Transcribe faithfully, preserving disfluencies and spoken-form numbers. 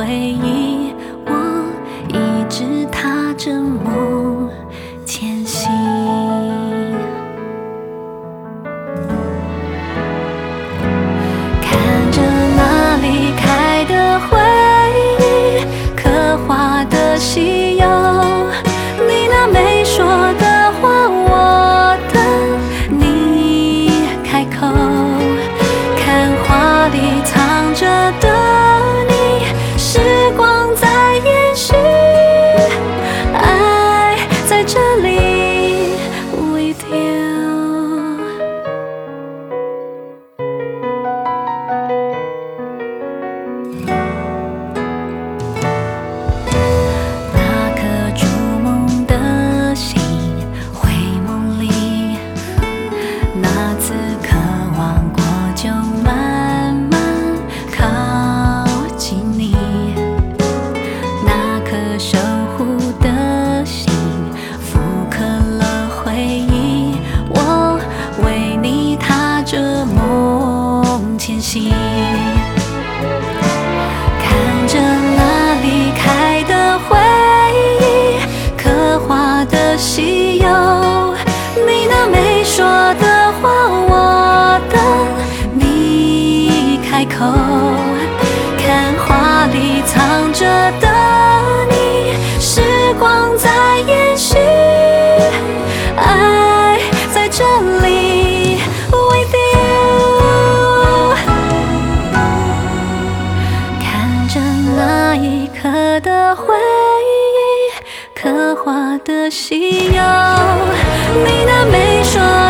回忆，我一直踏着梦前行。看着那离开的回忆，刻画的西游，你那没说的话我等你开口，看画里藏着的你，时光在延续，爱在这里 with you。那颗筑梦的心，回梦里，那次渴望过就慢慢靠近你。那颗守护的心，复刻了回忆，我为你踏着梦前行。看着那离开的回忆，刻画的西游，你那没说的话我等你开口，看画里藏着的你，时光在延续，爱在这里 with you。 看着那一刻的回忆，刻画的西游，你那没说